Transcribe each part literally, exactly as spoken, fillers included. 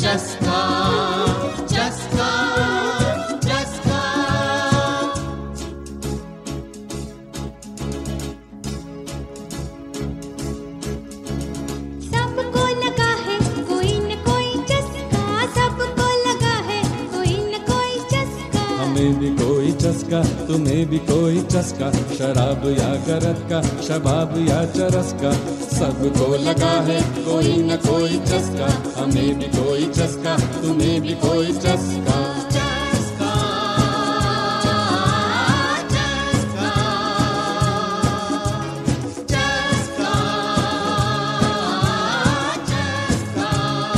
चस्का चस्का चस्का। सबको लगा है कोई न कोई चस्का, सबको लगा है कोई न कोई चस्का। हमें भी कोई चस्का, तुम्हें भी कोई चस्का, शराब या गरज का, शबाब या चरस का। सबको लगा है कोई न कोई चस्का, हमें भी कोई चस्का, तुम्हें भी कोई चस्का। चस्का चस्का चस्का चस्का।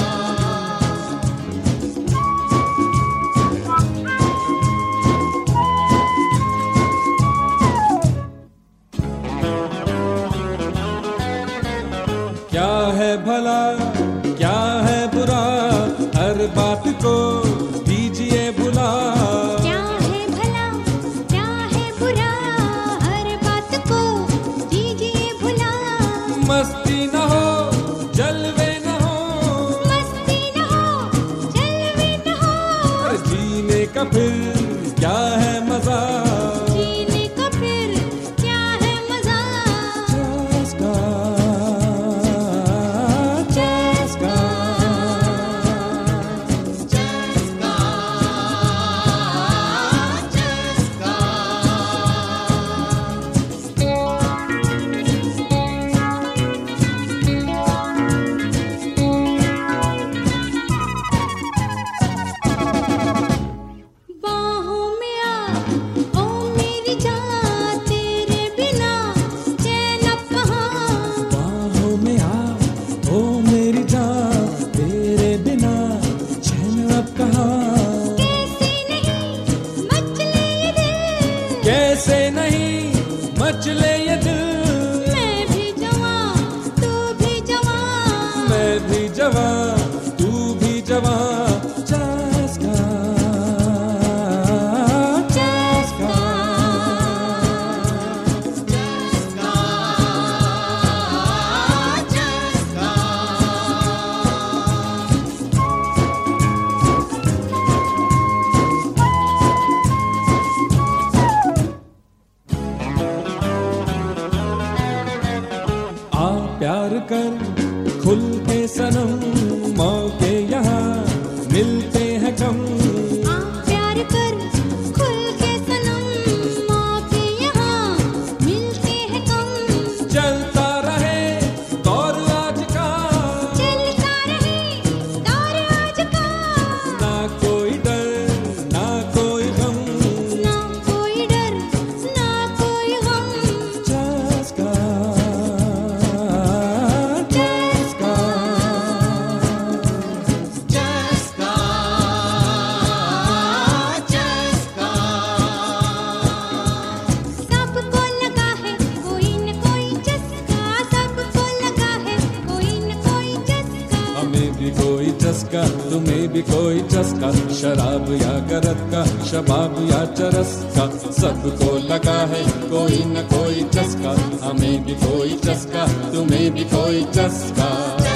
क्या है भला क्या है बुरा, हर बात को दीजिए भुला। क्या है भला क्या है बुरा, हर बात को दीजिए भुला। मस्ती न हो जलवे न हो, मस्ती न हो जलवे न हो, और जीने का फिर क्या है मजा। जीने का फिर क्या है मजा। चस्का चस्का चस्का चस्का। बाहों में आ ओ मेरी जान, तेरे बिना चैन अब कहाँ। बाहों में आ ओ मेरी जान, तेरे बिना चैन अब कहाँ। कैसे नहीं मचले ये दिल, कैसे नहीं मचले ये दिल। मैं भी जवां तू भी जवां। मैं भी जवां तू भी जवां। चस्का चस्का चस्का चस्का। आ प्यार कर खुल के सनम, मौके यहाँ मिलते हैं कम। आ प्यार कर खुल के सनम, मौके यहाँ मिलते हैं कम। चलता रहे दौर आज का, चलता रहे दौर आज का, ना कोई डर ना कोई गम। ना कोई डर ना कोई गम। चस्का चस्का चस्का चस्का। सबको लगा है कोई न कोई चस्का, सबको लगा है कोई न कोई चस्का। हमें भी कोई चस्का, तुम्हें भी कोई चस्का, शराब या गरज का, शबाब या चरस का। सबको लगा है कोई न कोई चस्का, हमें भी कोई चस्का, तुम्हें भी कोई चस्का।